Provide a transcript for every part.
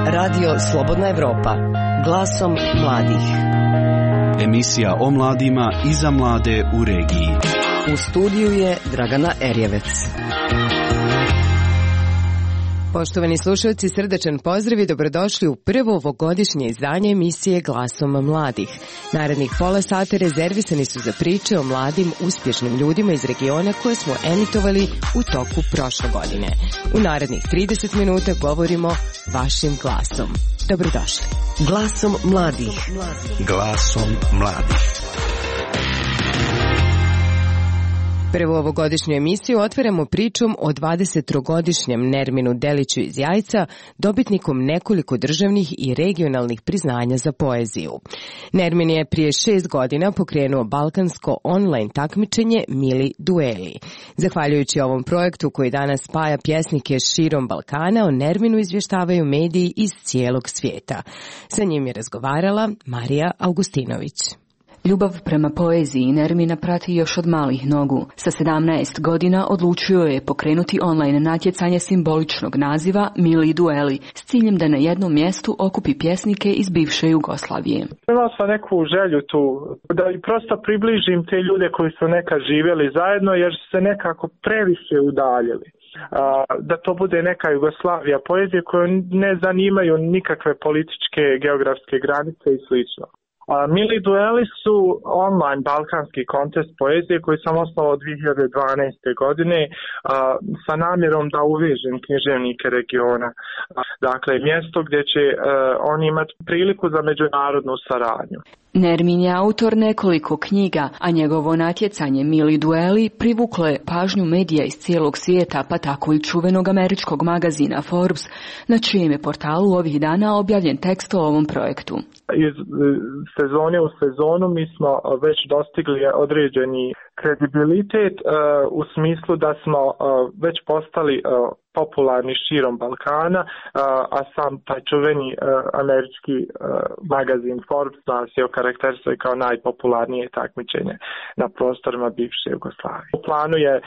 Radio Slobodna Evropa. Glasom mladih. Emisija o mladima i za mlade u regiji. U studiju je Dragana Erjevec. Poštovani slušalci, srdačan pozdrav i dobrodošli u prvo ovogodišnje izdanje emisije Glasom mladih. Narednih pola sata rezervisani su za priče o mladim, uspješnim ljudima iz regiona koje smo emitovali u toku prošle godine. U narednih 30 minuta govorimo vašim glasom. Dobrodošli. Glasom mladih. Glasom mladih. Prvu ovogodišnju emisiju otvaramo pričom o 23-godišnjem Nerminu Deliću iz Jajca, dobitnikom nekoliko državnih i regionalnih priznanja za poeziju. Nermin je prije 6 godina pokrenuo balkansko online takmičenje Mili dueli. Zahvaljujući ovom projektu koji danas spaja pjesnike širom Balkana, o Nerminu izvještavaju mediji iz cijelog svijeta. Sa njim je razgovarala Marija Augustinović. Ljubav prema poeziji Nermina prati još od malih nogu. Sa 17 godina odlučio je pokrenuti online natjecanje simboličnog naziva Mili dueli s ciljem da na jednom mjestu okupi pjesnike iz bivše Jugoslavije. Imao sam neku želju tu da prosto približim te ljude koji su nekad živjeli zajedno jer su se nekako previše udaljili. Da to bude neka Jugoslavija poezije koju ne zanimaju nikakve političke, geografske granice i slično. Mili dueli su online balkanski kontest poezije koji sam osnovao 2012. godine sa namjerom da uvežem književnike regiona. Dakle, mjesto gdje će oni imati priliku za međunarodnu saradnju. Nermin je autor nekoliko knjiga, a njegovo natjecanje Mili dueli privuklo je pažnju medija iz cijelog svijeta, pa tako i čuvenog američkog magazina Forbes, na čijem je portalu ovih dana objavljen tekst o ovom projektu. Iz sezone u sezonu mi smo već dostigli određeni kredibilitet u smislu da smo već postali popularni širom Balkana, a sam taj čuveni američki magazin Forbes nas je okarakterisao kao najpopularnije takmičenje na prostorima bivše Jugoslavije. U planu je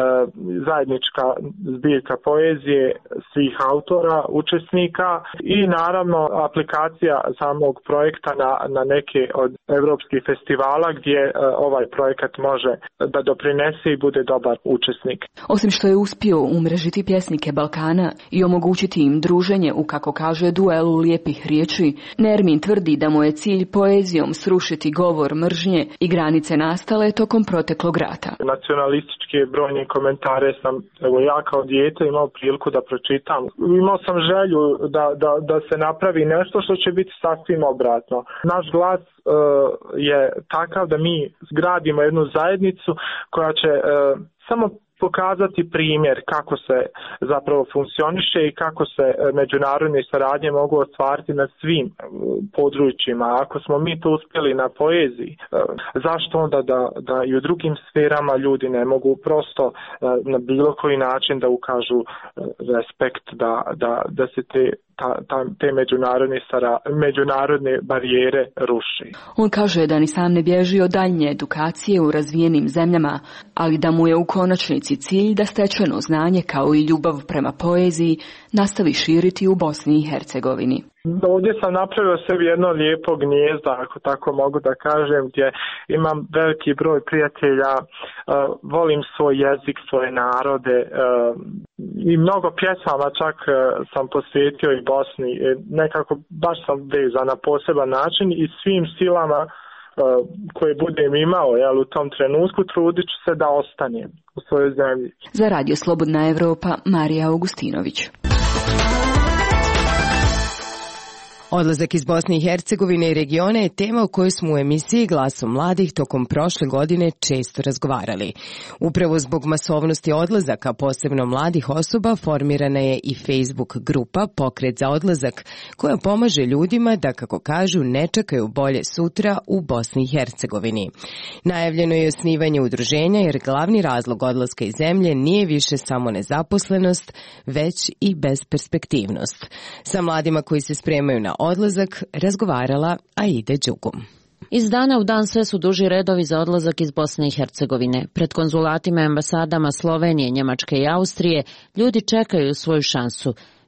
zajednička zbirka poezije svih autora, učesnika i naravno aplikacija samog projekta na neke od evropskih festivala gdje ovaj projekat može da doprinese i bude dobar učesnik. Osim što je uspio umrežiti pjesnike Balkana i omogućiti im druženje u, kako kaže, duelu lijepih riječi, Nermin tvrdi da mu je cilj poezijom srušiti govor mržnje i granice nastale tokom proteklog rata. Nacionalističke brojne komentare sam, evo ja kao dijete imao priliku da pročitam. Imao sam želju da se napravi nešto što će biti sasvim obratno. Naš glas je takav da mi zgradimo jednu zajednicu koja će samo pokazati primjer kako se zapravo funkcioniše i kako se međunarodne saradnje mogu ostvariti na svim područjima. Ako smo mi to uspjeli na poeziji, zašto onda da i u drugim sferama ljudi ne mogu prosto na bilo koji način da ukažu respekt, da se te međunarodne barijere ruši. On kaže da ni sam ne bježi od daljnje edukacije u razvijenim zemljama, ali da mu je u konačnici cilj da stečeno znanje kao i ljubav prema poeziji nastavi širiti u Bosni i Hercegovini. Ovdje sam napravio sebi jedno lijepo gnijezdo, ako tako mogu da kažem, gdje imam veliki broj prijatelja, volim svoj jezik, svoje narode i mnogo pjesama čak sam posvetio i Bosni. Nekako baš sam vezan na poseban način i svim silama koje budem imao u tom trenutku trudit ću se da ostanem u svojoj zemlji. Za Radio Slobodna Evropa, Marija Augustinović. Odlazak iz Bosne i Hercegovine i regiona je tema o kojoj smo u emisiji Glasom mladih tokom prošle godine često razgovarali. Upravo zbog masovnosti odlazaka, posebno mladih osoba, formirana je i Facebook grupa Pokret za odlazak, koja pomaže ljudima da, kako kažu, ne čekaju bolje sutra u Bosni i Hercegovini. Najavljeno je osnivanje udruženja jer glavni razlog odlaska iz zemlje nije više samo nezaposlenost, već i besperspektivnost. Sa mladima koji se spremaju na odlazak razgovarala Aida Đugum. Iz dana u dan sve su duži redovi za odlazak iz Bosne i Hercegovine. Pred konzulatima i ambasadama Slovenije, Njemačke i Austrije ljudi čekaju svoju šansu.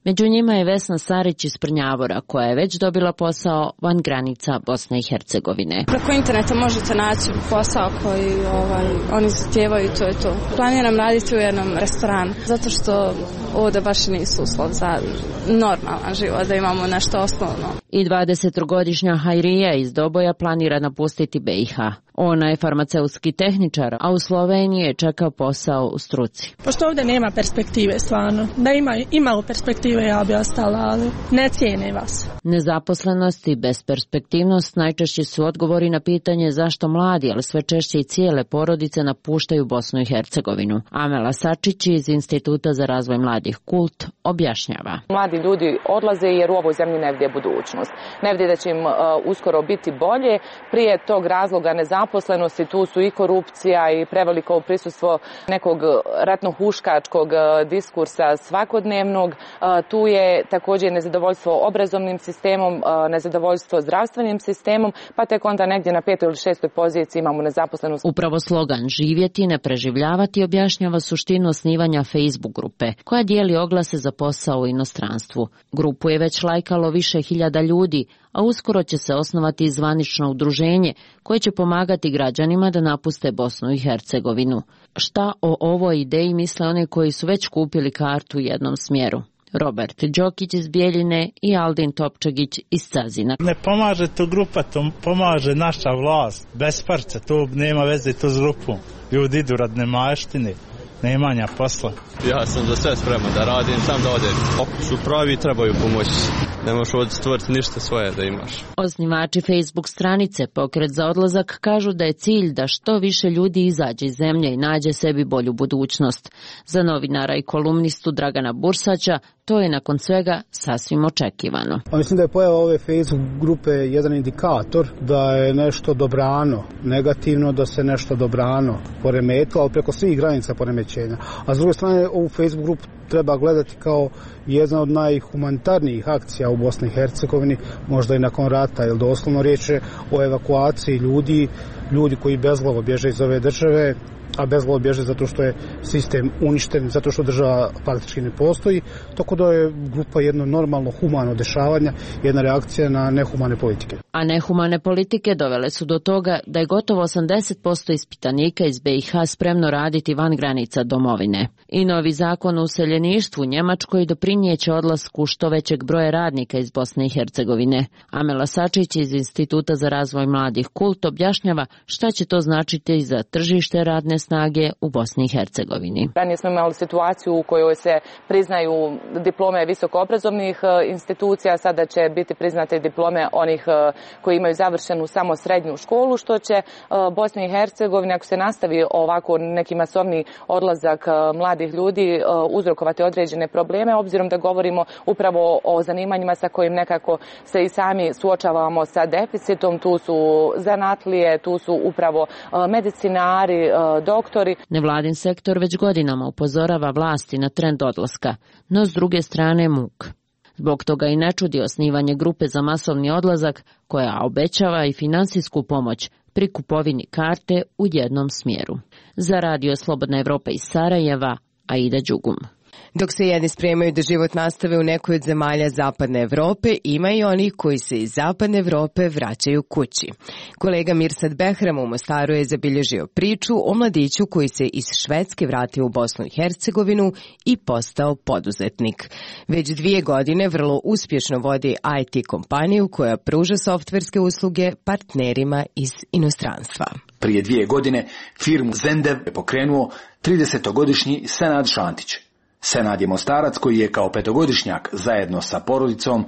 Među njima je Vesna Sarić iz Prnjavora, koja je već dobila posao van granica Bosne i Hercegovine. Preko interneta možete naći posao koji oni zahtijevaju, to je to. Planiram raditi u jednom restoranu, zato što ovdje baš nisu uslov za normalan život, da imamo nešto osnovno. I 20-godišnja Hajrija iz Doboja planira napustiti BiH. Ona je farmaceutski tehničar, a u Sloveniji je čekao posao u struci. Pošto ovdje nema perspektive stvarno. Da imalo perspektive ja bi ostala, ali ne cijene vas. Nezaposlenost i besperspektivnost najčešći su odgovori na pitanje zašto mladi, ali sve češće i cijele porodice napuštaju Bosnu i Hercegovinu. Amela Sačić iz Instituta za razvoj mladih Kult objašnjava. Mladi ljudi odlaze jer u ovoj zemlji ne vide budućnost. Ne vide da će im uskoro biti bolje. Prije tog razloga nezaposlenosti tu su i korupcija i preveliko prisustvo nekog ratno-huškačkog diskursa svakodnevnog. Tu je također nezadovoljstvo obrazovnim sistemom, nezadovoljstvo zdravstvenim sistemom, pa tek onda negdje na 5. ili 6. poziciji imamo nezaposlenost. Upravo slogan živjeti, ne preživljavati objašnjava suštinu osnivanja Facebook grupe, koja dijeli oglase za posao u inostranstvu. Grupu je već lajkalo više hiljada ljudi, a uskoro će se osnovati zvanično udruženje koje će pomagati građanima da napuste Bosnu i Hercegovinu. Šta o ovoj ideji misle oni koji su već kupili kartu u jednom smjeru? Robert Đokić iz Bijeljine i Aldin Topčagić iz Cazina. Ne pomaže to grupa, to pomaže naša vlast. Bez parca, to nema veze to s grupom. Ljudi idu rad nemaštine, nemanja posla. Ja sam za sve spreman da radim, sam da odem. Ako su pravi, trebaju pomoći. Ne možeš ovdje stvoriti ništa svoje da imaš. Osnivači Facebook stranice Pokret za odlazak kažu da je cilj da što više ljudi izađe iz zemlje i nađe sebi bolju budućnost. Za novinara i kolumnistu Dragana Bursaća to je nakon svega sasvim očekivano. Mislim da je pojava ove Facebook grupe jedan indikator da je nešto dobrano, negativno da se nešto dobrano poremetilo, ali preko svih granica poremećenja. A s druge strane ovu Facebook grupu treba gledati kao jedna od najhumanitarnijih akcija u Bosni i Hercegovini, možda i nakon rata, jer doslovno riječ je o evakuaciji ljudi koji bezglavo bježe iz ove države, a bezglavo bježe zato što je sistem uništen, zato što država praktički ne postoji, tako da je grupa jedno normalno humano dešavanja, jedna reakcija na nehumane politike. A nehumane politike dovele su do toga da je gotovo 80% ispitanika iz BiH spremno raditi van granica domovine. I novi zakon o useljeništvu u Njemačkoj doprinjeće odlasku što većeg broja radnika iz Bosne i Hercegovine. Amela Sačić iz Instituta za razvoj mladih Kult objašnjava šta će to značiti za tržište radne snage u Bosni i Hercegovini. Ranije smo imali situaciju u kojoj se priznaju diplome visokoobrazovnih institucija, sada će biti priznate diplome onih koji imaju završenu samo srednju školu, što će Bosni i Hercegovini, ako se nastavi ovako neki masovni odlazak mladih ljudi, uzrokovati određene probleme, obzirom da govorimo upravo o zanimanjima sa kojim nekako se i sami suočavamo sa deficitom. Tu su zanatlije, tu su upravo medicinari, doktori. Nevladin sektor već godinama upozorava vlasti na trend odlaska, no s druge strane muk. Zbog toga i ne čudi osnivanje grupe za masovni odlazak koja obećava i finansijsku pomoć pri kupovini karte u jednom smjeru. Za Radio Slobodna Evropa iz Sarajeva, Aida Đugum. Dok se jedni spremaju da život nastave u nekoj od zemalja Zapadne Evrope, ima i oni koji se iz Zapadne Evrope vraćaju kući. Kolega Mirsad Behram u Mostaru je zabilježio priču o mladiću koji se iz Švedske vratio u Bosnu i Hercegovinu i postao poduzetnik. Već 2 godine vrlo uspješno vodi IT kompaniju koja pruža softverske usluge partnerima iz inostranstva. Prije 2 godine firmu Zendev je pokrenuo 30-godišnji Senad Šantić. Senad je Mostarac koji je kao 5-godišnjak zajedno sa porodicom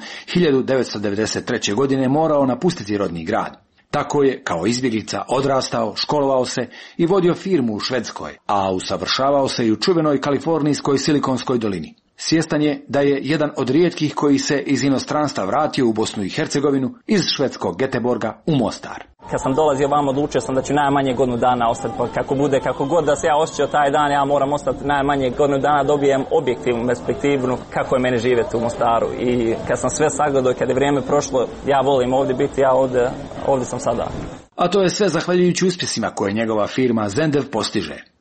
1993. godine morao napustiti rodni grad. Tako je kao izbjeglica odrastao, školovao se i vodio firmu u Švedskoj, a usavršavao se i u čuvenoj kalifornijskoj Silikonskoj dolini. Svjestan je da je jedan od rijetkih koji se iz inostranstva vratio u Bosnu i Hercegovinu iz švedskog Göteborga u Mostar. Kad sam dolazio vamo, odlučio sam da ću najmanje godinu dana ostati, pa kako god da se ja osjećao taj dan, ja moram ostati najmanje godinu dana, dobijem objektivnu perspektivnu kako je meni živjeti u Mostaru. I kad sam sve sagledao, kad je vrijeme prošlo, ja volim ovdje biti, ja ovdje sam sada. A to je sve zahvaljujući uspjesima koje njegova firma Zendev postiže.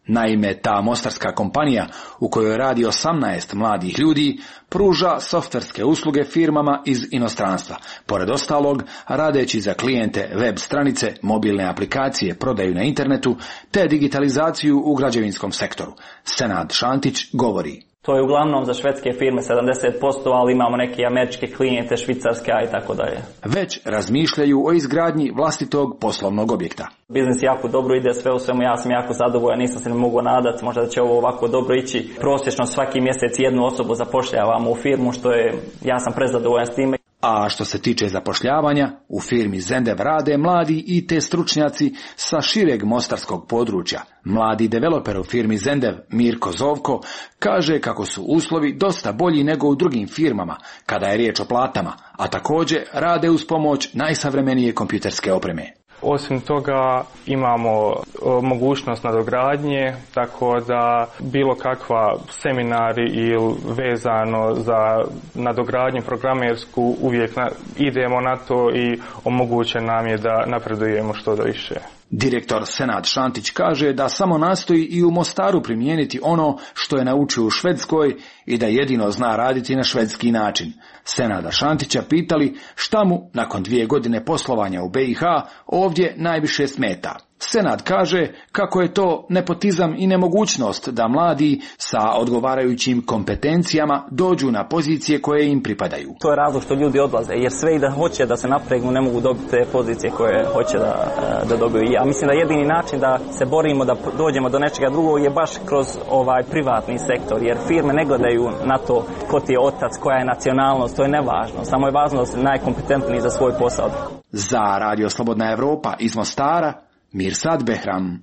Naime, ta mostarska kompanija, u kojoj radi 18 mladih ljudi, pruža softverske usluge firmama iz inostranstva. Pored ostalog, radeći za klijente web stranice, mobilne aplikacije, prodaju na internetu, te digitalizaciju u građevinskom sektoru. Senad Šantić govori. To je uglavnom za švedske firme 70%, ali imamo neke američke klijente, švicarske i tako dalje. Već razmišljaju o izgradnji vlastitog poslovnog objekta. Biznis jako dobro ide, sve u svemu ja sam jako zadovoljan, nisam se ne mogu nadati, možda da će ovo ovako dobro ići. Prosječno svaki mjesec jednu osobu zapošljavamo u firmu, što je, ja sam prezadovoljan s time. A što se tiče zapošljavanja, u firmi Zendev rade mladi IT stručnjaci sa šireg mostarskog područja. Mladi developer u firmi Zendev, Mirko Zovko, kaže kako su uslovi dosta bolji nego u drugim firmama kada je riječ o platama, a također rade uz pomoć najsavremenije kompjuterske opreme. Osim toga imamo mogućnost nadogradnje, tako da bilo kakva seminari ili vezano za nadogradnju programersku uvijek idemo na to i omogućen nam je da napredujemo što da više. Direktor Senad Šantić kaže da samo nastoji i u Mostaru primijeniti ono što je naučio u Švedskoj i da jedino zna raditi na švedski način. Senada Šantića pitali šta mu nakon 2 godine poslovanja u BiH ovdje najviše smeta. Senad kaže kako je to nepotizam i nemogućnost da mladi sa odgovarajućim kompetencijama dođu na pozicije koje im pripadaju. To je razlog što ljudi odlaze, jer sve i da hoće da se napregnu ne mogu dobiti te pozicije koje hoće da dobiju. Ja mislim da jedini način da se borimo da dođemo do nečega drugog je baš kroz ovaj privatni sektor, jer firme ne gledaju na to ko ti je otac, koja je nacionalnost, to je nevažno. Samo je važno da si najkompetentniji za svoj posao. Za Radio Slobodna Evropa iz Mostara, Mirsad Behram.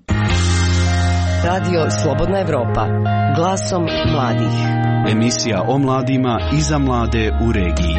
Radio Slobodna Evropa, glasom mladih. Emisija o mladima i za mlade u regiji.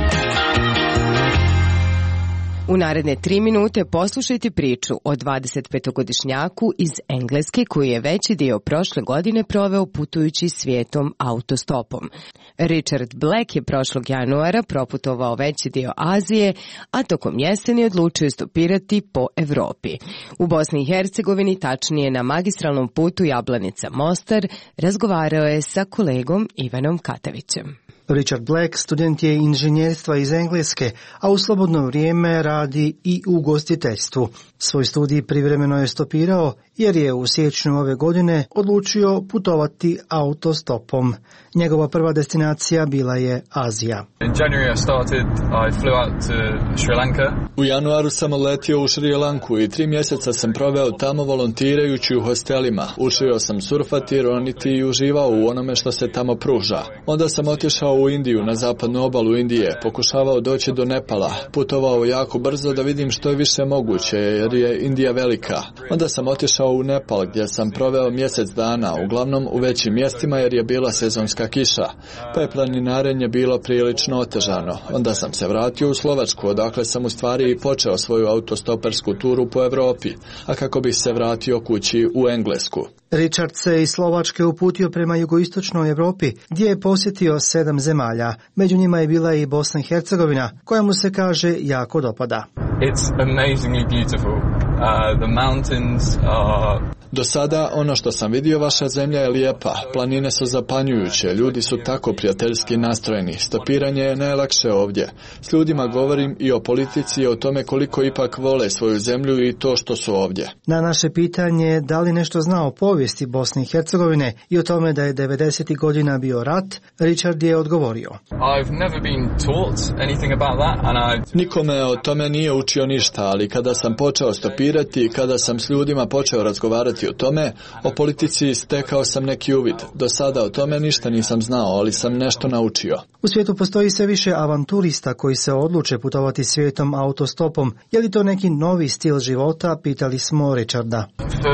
U naredne 3 minute poslušajte priču o 25-godišnjaku iz Engleske koji je veći dio prošle godine proveo putujući svijetom autostopom. Richard Black je prošlog januara proputovao veći dio Azije, a tokom jeseni odlučio stopirati po Evropi. U Bosni i Hercegovini, tačnije na magistralnom putu Jablanica-Mostar, razgovarao je sa kolegom Ivanom Katavićem. Richard Black student je inženjerstva iz Engleske, a u slobodno vrijeme radi i u ugostiteljstvu. Svoj studij privremeno je stopirao jer je u siječnju ove godine odlučio putovati autostopom. Njegova prva destinacija bila je Azija. U januaru sam letio u Šri Lanku i 3 mjeseca sam proveo tamo volontirajući u hostelima. Učio sam surfati, roniti i uživao u onome što se tamo pruža. Onda sam otišao u Indiju, na zapadnu obalu Indije, pokušavao doći do Nepala, putovao jako brzo da vidim što je više moguće jer je Indija velika. Onda sam otišao u Nepal gdje sam proveo mjesec dana, uglavnom u većim mjestima jer je bila sezonska kiša, pa je planinarenje bilo prilično otežano. Onda sam se vratio u Slovačku, odakle sam u stvari i počeo svoju autostopersku turu po Evropi, a kako bih se vratio kući u Englesku. Richard se iz Slovačke uputio prema jugoistočnoj Europi, gdje je posjetio 7 zemalja. Među njima je bila i Bosna i Hercegovina, koja mu se kaže jako dopada. It's amazingly beautiful. The mountains are... Do sada ono što sam vidio, vaša zemlja je lijepa, planine su zapanjujuće, ljudi su tako prijateljski nastrojeni, stopiranje je najlakše ovdje. S ljudima govorim i o politici i o tome koliko ipak vole svoju zemlju i to što su ovdje. Na naše pitanje da li nešto zna o povijesti Bosne i Hercegovine i o tome da je 90. godina bio rat, Richard je odgovorio. Niko me o tome nije učio ništa, ali kada sam počeo stopirati i kada sam s ljudima počeo razgovarati o tome, o politici stekao sam neki uvid. Do sada o tome ništa nisam znao, ali sam nešto naučio. U svijetu postoji sve više avanturista koji se odluče putovati svijetom autostopom. Je li to neki novi stil života, pitali smo Richarda.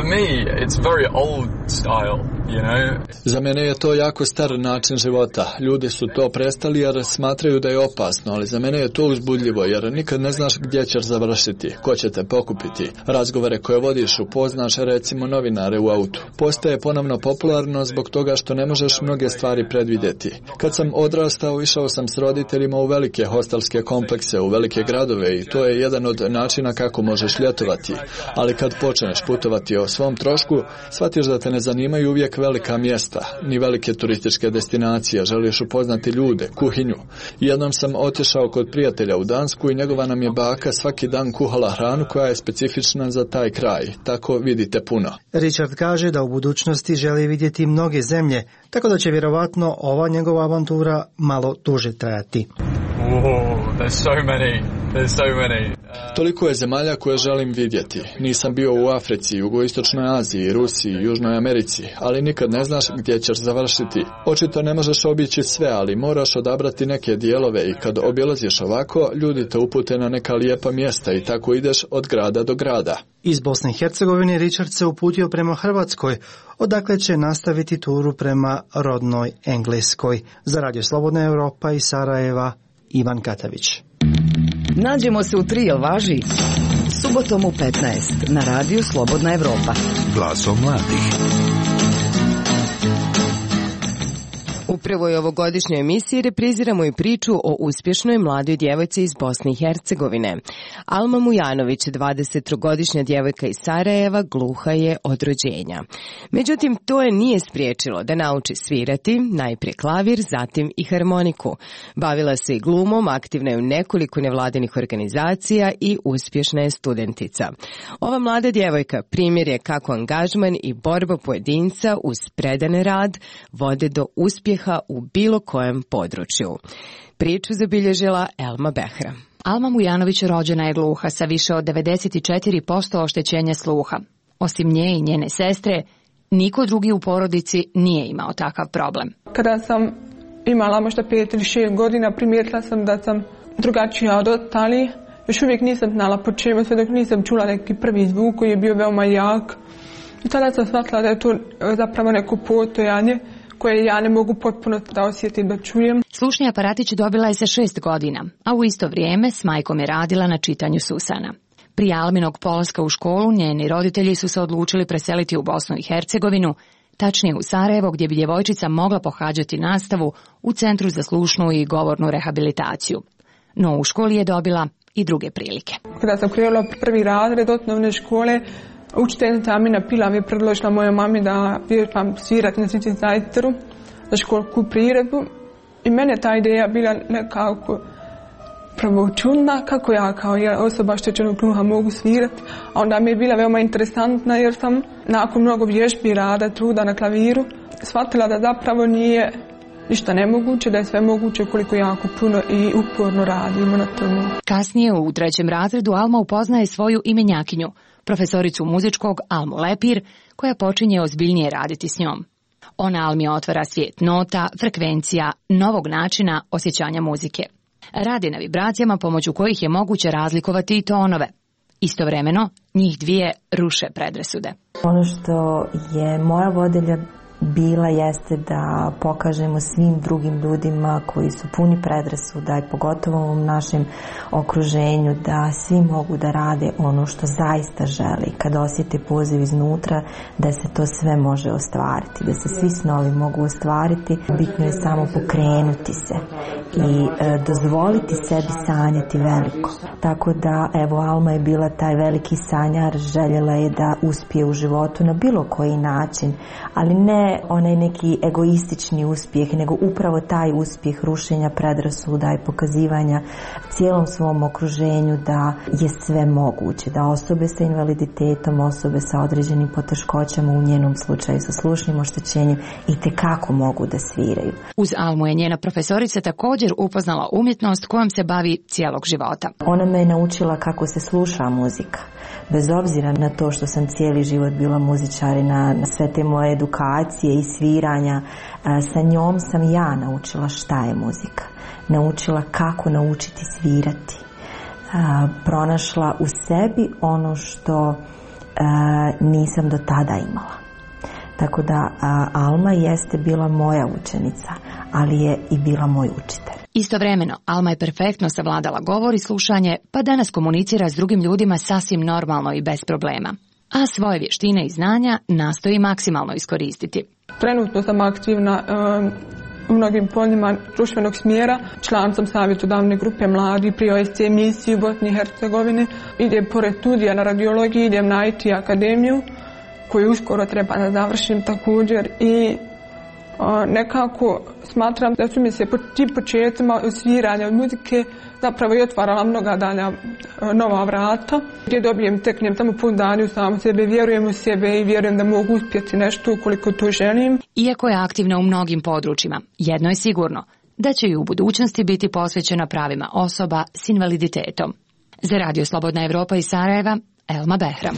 Za mene je to jako star način života. Ljudi su to prestali jer smatraju da je opasno, ali za mene je to uzbudljivo jer nikad ne znaš gdje ćeš završiti, ko će te pokupiti. Razgovore koje vodiš upoznaš recimo novinare u autu. Postaje ponovno popularno zbog toga što ne možeš mnoge stvari predvidjeti. Kad sam odrastao, išao sam s roditeljima u velike hostelske komplekse, u velike gradove i to je jedan od načina kako možeš ljetovati. Ali kad počneš putovati o svom trošku, shvatiš da te ne zanimaju uvijek velika mjesta, ni velike turističke destinacije, želiš upoznati ljude, kuhinju. Jednom sam otišao kod prijatelja u Dansku i njegova nam je baka svaki dan kuhala hranu koja je specifična za taj kraj, tako vidite puno. Richard kaže da u budućnosti želi vidjeti mnoge zemlje, tako da će vjerovatno ova njegova avantura malo duže trajati. Toliko je zemalja koje želim vidjeti. Nisam bio u Africi, Jugoistočnoj Aziji, Rusiji, Južnoj Americi, ali nikad ne znaš gdje ćeš završiti. Očito ne možeš obići sve, ali moraš odabrati neke dijelove i kad obilaziš ovako, ljudi te upute na neka lijepa mjesta i tako ideš od grada do grada. Iz Bosne i Hercegovine Richard se uputio prema Hrvatskoj, odakle će nastaviti turu prema rodnoj Engleskoj. Za Radio Slobodna Europa iz Sarajeva, Ivan Katavić. Nađemo se u 3, jel važi? Subotom u 15 na Radiju Slobodna Evropa. Glasom mladih. U prvoj ovogodišnjoj emisiji repriziramo i priču o uspješnoj mladoj djevojci iz Bosne i Hercegovine. Alma Mujanović, 23-godišnja djevojka iz Sarajeva, gluha je od rođenja. Međutim, to je nije spriječilo da nauči svirati, najprije klavir, zatim i harmoniku. Bavila se i glumom, aktivna je u nekoliko nevladinih organizacija i uspješna je studentica. Ova mlada djevojka primjer je kako angažman i borba pojedinca uz predan rad vode do uspjeha u bilo kojem području. Priču zabilježila Elma Behra. Alma Mujanović rođena je gluha sa više od 94% oštećenja sluha. Osim nje i njene sestre, niko drugi u porodici nije imao takav problem. Kada sam imala možda 5 ili 6 godina, primijetila sam da sam drugačija od ostalih. Još uvijek nisam znala po čemu, sve dok nisam čula neki prvi zvuk koji je bio veoma jak. I tada sam shvatila da je to zapravo neko postojanje koje ja ne mogu potpuno da osjetim, da čujem. Slušni aparatić dobila je sa 6 godina, a u isto vrijeme s majkom je radila na čitanju susana. Prije Alminog polaska u školu, njeni roditelji su se odlučili preseliti u Bosnu i Hercegovinu, tačnije u Sarajevo, gdje bi djevojčica mogla pohađati nastavu u Centru za slušnu i govornu rehabilitaciju. No u školi je dobila i druge prilike. Kada sam krenula prvi razred osnovne škole, učiteljica Amina Pilav je predložila mojoj mami da vježbam svirati na sintetizatoru za školsku priredbu i mene ta ideja bila nekako prvo čudna kako ja kao osoba oštećenog sluha mogu svirati, a onda mi je bila veoma interesantna jer sam nakon mnogo vježbi, rada, truda na klaviru shvatila da zapravo nije ništa nemoguće, da je sve moguće koliko jako puno i uporno radimo na tomu. Kasnije u 3. razredu Alma upoznaje svoju imenjakinju, profesoricu muzičkog Almu Lepir, koja počinje ozbiljnije raditi s njom. Ona Almi otvara svijet nota, frekvencija, novog načina osjećanja muzike. Radi na vibracijama pomoću kojih je moguće razlikovati i tonove. Istovremeno, njih dvije ruše predrasude. Ono što je moja vodilja bila jeste da pokažemo svim drugim ljudima koji su puni predrasuda i pogotovo u našem okruženju da svi mogu da rade ono što zaista žele. Kada osjete poziv iznutra da se to sve može ostvariti, da se svi snovi mogu ostvariti, bitno je samo pokrenuti se i dozvoliti sebi sanjati veliko. Tako da, evo, Alma je bila taj veliki sanjar, željela je da uspije u životu na bilo koji način, ali ne onaj neki egoistični uspjeh, nego upravo taj uspjeh rušenja predrasuda i pokazivanja cijelom svom okruženju da je sve moguće, da osobe sa invaliditetom, osobe sa određenim poteškoćama, u njenom slučaju sa slušnim oštećenjem, itekako mogu da sviraju. Uz Almu je njena profesorica također upoznala umjetnost kojom se bavi cijelog života. Ona me je naučila kako se sluša muzika. Bez obzira na to što sam cijeli život bila muzičar i na sve te moje edukacije i sviranja, sa njom sam ja naučila šta je muzika. Naučila kako naučiti svirati. Pronašla u sebi ono što nisam do tada imala. Tako da Alma jeste bila moja učenica, ali je i bila moj učitelj. Istovremeno, Alma je perfektno savladala govor i slušanje, pa danas komunicira s drugim ljudima sasvim normalno i bez problema. A svoje vještine i znanja nastoji maksimalno iskoristiti. Trenutno sam aktivna u mnogim poljima društvenog smjera. Član sam savjetodavne grupe mladih pri OSC emisiji u Bosni i Hercegovini. Idem pored studija na radiologiji, idem na IT akademiju koju uskoro treba da završim također i nekako smatram da su mi se ti početcima sviranja muzike zapravo i otvarala mnoga dalja nova vrata gdje dobijem, teknem tamo pouzdanje u samu sebe, vjerujem u sebe i vjerujem da mogu uspjeti nešto ukoliko to želim. Iako je aktivna u mnogim područjima, jedno je sigurno, da će i u budućnosti biti posvećena pravima osoba s invaliditetom. Za Radio Slobodna Evropa iz Sarajeva, Elma Behram.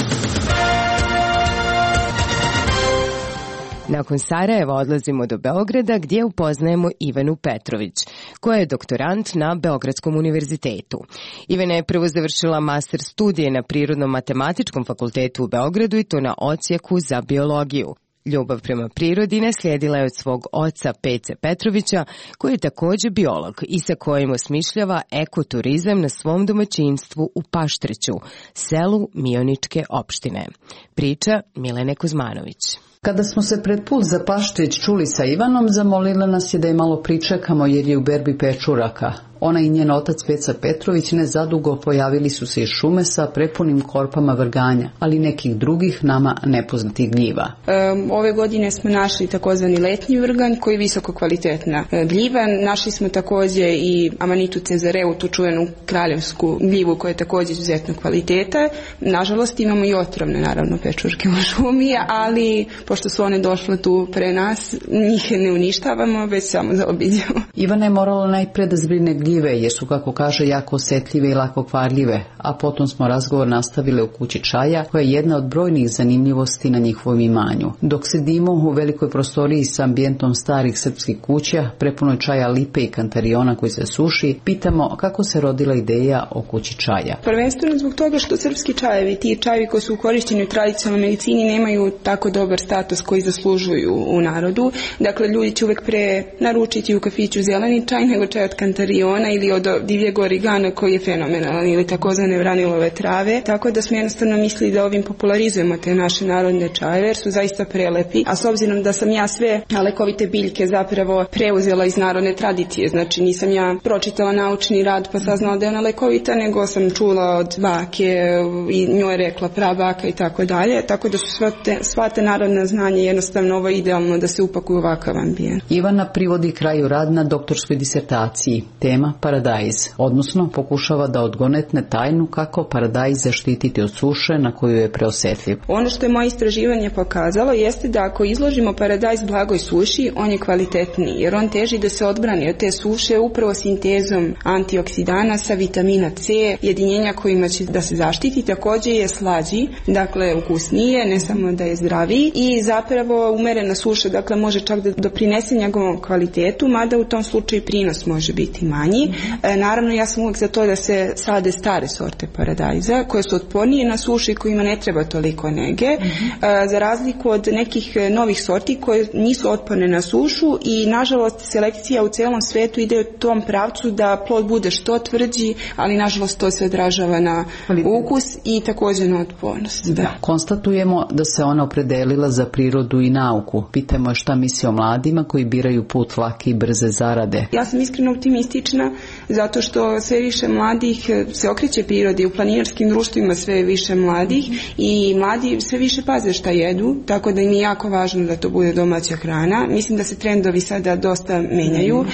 Nakon Sarajeva odlazimo do Beograda gdje upoznajemo Ivanu Petrović, koja je doktorant na Beogradskom univerzitetu. Ivana je prvo završila master studije na Prirodno-matematičkom fakultetu u Beogradu i to na odsjeku za biologiju. Ljubav prema prirodi naslijedila je od svog oca Pece Petrovića, koji je također biolog i sa kojim osmišljava ekoturizam na svom domaćinstvu u Paštreću, selu Mioničke opštine. Priča Milene Kuzmanović. Kada smo se pred put za Paštrić čuli sa Ivanom, zamolila nas je da je malo pričekamo jer je u berbi pečuraka. Ona i njen otac Peca Petrović nezadugo pojavili su se iz šume sa prepunim korpama vrganja, ali nekih drugih nama nepoznatih gljiva. Ove godine smo našli takozvani letnji vrganj koji je visoko kvalitetna gljiva. Našli smo također i Amanitu cezareu, tu čuvenu kraljevsku gljivu koja je također izuzetno kvaliteta. Nažalost imamo i otrovne naravno pečurke u šumi, ali pošto su one došle tu pre nas, njih ne uništavamo, već samo zaobiđemo. Ivana je morala najpre da zbrine gljive jer su, kako kaže, jako osjetljive i lako kvarljive, a potom smo razgovor nastavile u kući čaja, koja je jedna od brojnih zanimljivosti na njihovom imanju. Dok sedimo u velikoj prostoriji s ambijentom starih srpskih kuća, prepunoj čaja lipe i kantariona koji se suši, pitamo kako se rodila ideja o kući čaja. Prvenstveno zbog toga što srpski čajevi, ti čajevi koji su korišteni u tradicionalnoj medicini, nemaju tako dobar status koji zaslužuju u narodu. Dakle, ljudi će uvek pre naručiti u kafiću zeleni čaj nego čaj od kantariona ili od divljeg origana koji je fenomenalan ili takozvane vranilove trave. Tako da smo jednostavno mislili da ovim popularizujemo te naše narodne čajeve jer su zaista prelepi. A s obzirom da sam ja sve lekovite biljke zapravo preuzela iz narodne tradicije, znači nisam ja pročitala naučni rad pa saznala da je ona lekovita, nego sam čula od bake i njoj rekla prabaka i tako dalje. Tako da su sva te narodna znanja jednostavno ovo idealno da se upakuju ovakav ambijent. Ivana privodi kraju rad na doktorskoj disertaciji. Tema paradajz, odnosno pokušava da odgonetne tajnu kako paradajz zaštititi od suše na koju je preosjetljiv. Ono što je moje istraživanje pokazalo jeste da ako izložimo paradajz blagoj suši, on je kvalitetniji jer on teži da se odbrani od te suše upravo sintezom antioksidanasa, vitamina C, jedinjenja kojima će da se zaštiti. Također je slađi, dakle ukusnije, ne samo da je zdraviji i zapravo umerena suša, dakle može čak da doprinese njegovom kvalitetu, mada u tom slučaju prinos može biti manji. Naravno, ja sam uvijek za to da se sade stare sorte paradajza koje su otpornije na sušu i kojima ne treba toliko nege, za razliku od nekih novih sorti koje nisu otporne na sušu i nažalost selekcija u celom svetu ide u tom pravcu da plod bude što tvrđi, ali nažalost to se odražava na ukus i također na otpornost. Da. Konstatujemo da se ona opredelila za prirodu i nauku. Pitamo je šta misli o mladima koji biraju put lake i brze zarade. Ja sam iskreno optimistična zato što sve više mladih se okreće prirodi, u planinarskim društvima sve više mladih i mladi sve više paze šta jedu, tako da im je jako važno da to bude domaća hrana. Mislim da se trendovi sada dosta menjaju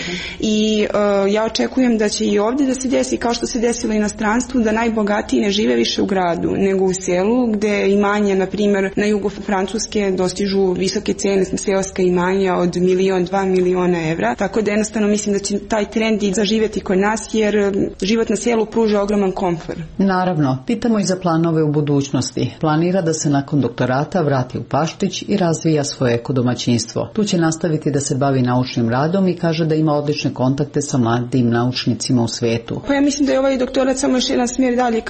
i ja očekujem da će i ovdje da se desi kao što se desilo u inostranstvu, da najbogatiji ne žive više u gradu nego u selu gdje imanja, na primjer na jugu Francuske dostižu visoke cene seoska imanja od 1-2 miliona evra, tako da jednostavno mislim da će taj trend i zaživjeti kod nas jer život na selu pruža ogroman komfor. Naravno, pitamo i za planove u budućnosti. Planira da se nakon doktorata vrati u Paštrić i razvija svoje ekodomaćinstvo. Tu će nastaviti da se bavi naučnim radom i kaže da ima odlične kontakte sa mladim naučnicima u svetu. Pa ja mislim da je ovaj doktorat samo još jedan smjer dalje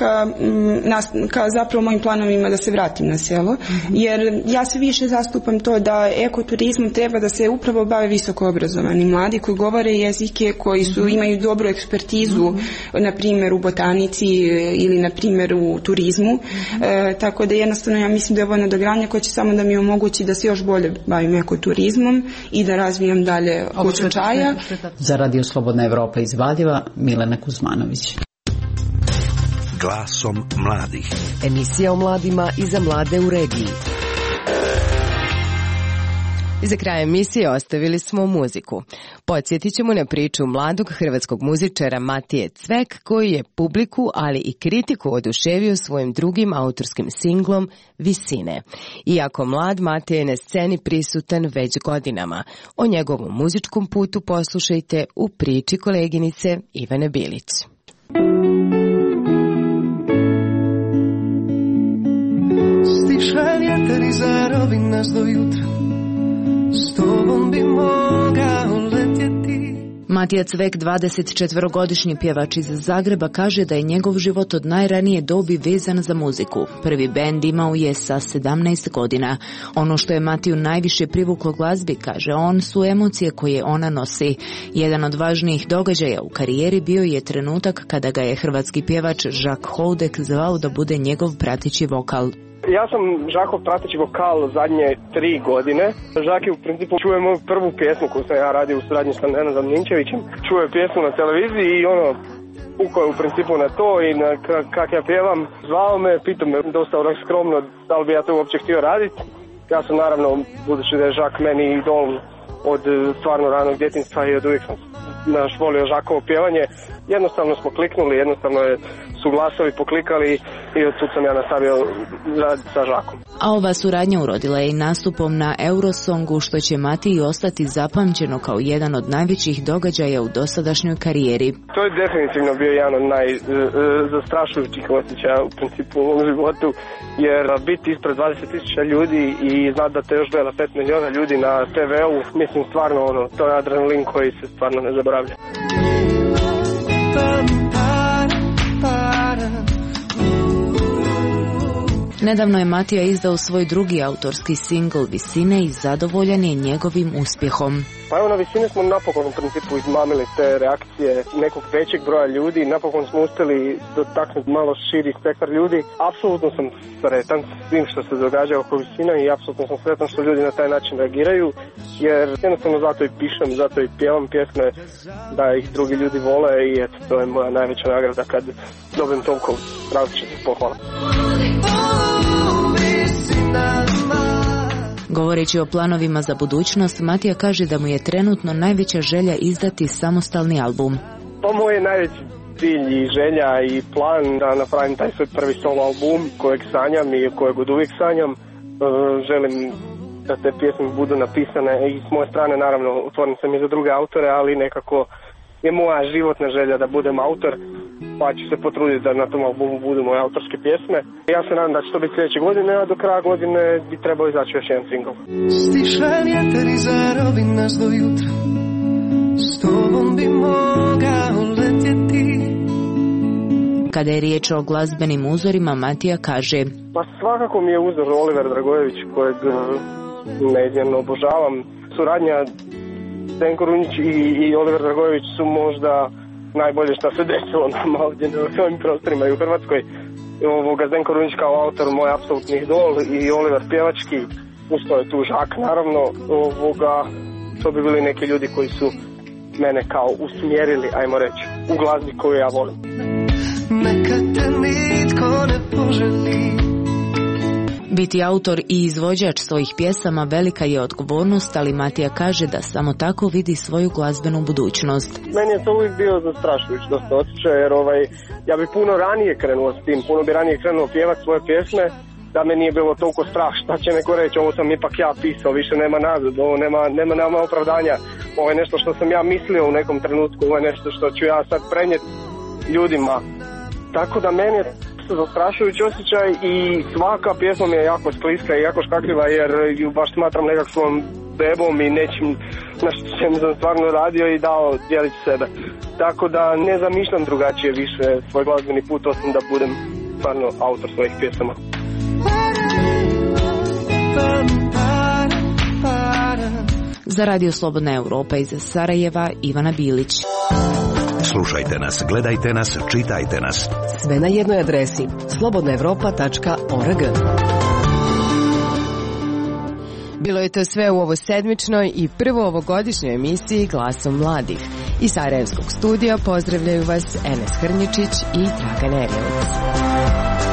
ka zapravo mojim planovima da se vratim na selo, jer ja se više zastupam to da ekoturizmom treba da se upravo bave visoko obrazovani mladi koji govore jezike, koji imaju dobru ekspertizu, na primjer u botanici ili na primjer u turizmu, tako da jednostavno ja mislim da je ovo nadogradnja koja će samo da mi omogući da se još bolje bavim ekoturizmom i da razvijam dalje kuću čaja. Za Radio Slobodna Evropa iz Valjeva, Milena Kuzmanović. Glasom mladih. Emisija o mladima i za mlade u regiji. I za kraj emisije ostavili smo muziku. Podsjetit ćemo na priču mladog hrvatskog muzičara Matije Cvek, koji je publiku, ali i kritiku oduševio svojim drugim autorskim singlom Visine. Iako mlad, Matija je na sceni prisutan već godinama. O njegovom muzičkom putu poslušajte u priči koleginice Ivane Bilić. Stiša vjetar i zarovi nas do jutra, s tobom bi mogao letjeti. Matija Cvek, 24-godišnji pjevač iz Zagreba, kaže da je njegov život od najranije dobi vezan za muziku. Prvi bend imao je sa 17 godina. Ono što je Matiju najviše privuklo glazbi, kaže on, su emocije koje ona nosi. Jedan od važnijih događaja u karijeri bio je trenutak kada ga je hrvatski pjevač Žak Houdek zvao da bude njegov prateći vokal. Ja sam Žakov prateći vokal zadnje 3 godine. Žak je u principu čuje moju prvu pjesmu koju sam ja radio u suradnji sa Nenadom Ninčevićem. Čuje pjesmu na televiziji i pukao je u principu na to i na kak ja pjevam. Zvao me, pitao me dosta onak skromno da li bi ja to uopće htio raditi. Ja sam naravno, budući da je Žak meni idol od stvarno ranog djetinjstva i od uvijek sam volio Žakovo pjevanje. Jednostavno smo kliknuli, jednostavno su glasovi poklikali i od tud sam ja nastavio raditi sa Žakom. A ova suradnja urodila je i nastupom na Eurosongu, što će Matiji ostati zapamćeno kao jedan od najvećih događaja u dosadašnjoj karijeri. To je definitivno bio jedan od najzastrašujućih osjećaja u principu u ovom životu, jer biti ispred 20.000 ljudi i znati da te još gleda 5 miliona ljudi na TV-u, mislim stvarno to je adrenalin koji se stvarno ne zaboravlja. Nedavno je Matija izdao svoj drugi autorski singl Visine i zadovoljan je njegovim uspjehom. Pa evo, na Visine smo napokon u principu izmamili te reakcije nekog većeg broja ljudi, napokon smo uspjeli dotaknuti malo širi spektar ljudi. Apsolutno sam sretan s svim što se događa oko Visina i apsolutno sam sretan što ljudi na taj način reagiraju, jer jednostavno zato i pišem, zato i pjevam pjesme da ih drugi ljudi vole i eto, to je moja najveća nagrada kad dobijem toliko različitih pohvala. Govoreći o planovima za budućnost, Matija kaže da mu je trenutno najveća želja izdati samostalni album. To moj je najveći cilj i želja i plan da napravim taj svoj prvi solo album kojeg sanjam i kojeg od uvijek sanjam. Želim da te pjesme budu napisane i s moje strane, naravno, otvoren sam i za druge autore, ali nekako je moja životna želja da budem autor, pa ću se potruditi da na tom albumu budu moje autorske pjesme. Ja se nadam da će to biti sljedeće godine, a do kraja godine bi trebao izaći još jedan singl. Stiša vjetar i zarovi nas do jutra, s tobom bi mogao letjeti. Kada je riječ o glazbenim uzorima, Matija kaže: Pa svakako mi je uzor Oliver Dragojević, kojeg neizmjerno obožavam. Suradnja Zdenko Runjić i Oliver Dragojević su možda najbolje što se desilo nama ovdje na ovim prostorima i u Hrvatskoj. Zdenko Runjić kao autor moj apsolutni idol i Oliver pjevački, usto je tu Žak naravno. To bi bili neki ljudi koji su mene kao usmjerili, ajmo reći, u glazbi koju ja volim. Neka te nitko ne poželi. Biti autor i izvođač svojih pjesama velika je odgovornost, ali Matija kaže da samo tako vidi svoju glazbenu budućnost. Meni je to uvijek bio zastrašujuć dosta osjećaj, jer ja bi puno ranije krenuo s tim, puno bi ranije krenuo pjevati svoje pjesme, da me nije bilo toliko strah, šta će neko reći, ovo sam ipak ja pisao, više nema nazad, ovo nema opravdanja, ovo je nešto što sam ja mislio u nekom trenutku, ovo je nešto što ću ja sad prenijeti ljudima. Tako da meni je zastrašujući osjećaj i svaka pjesma mi je jako skliska i jako škakljiva, jer ju baš smatram nekakvom bebom i nečim na što sam stvarno radio i dao djelić sebe. Tako da ne zamišljam drugačije više svoj glazbeni put, osim da budem stvarno autor svojih pjesama. Za Radio Slobodna Europa iz Sarajeva, Ivana Bilić. Slušajte nas, gledajte nas, čitajte nas. Sve na jednoj adresi slobodnaevropa.org. Bilo je to sve u ovo sedmičnoj i prvo ovogodišnjoj emisiji Glasom mladih. Iz Sarajevskog studija pozdravljaju vas Enes Hrnječić i Dragan Erjović.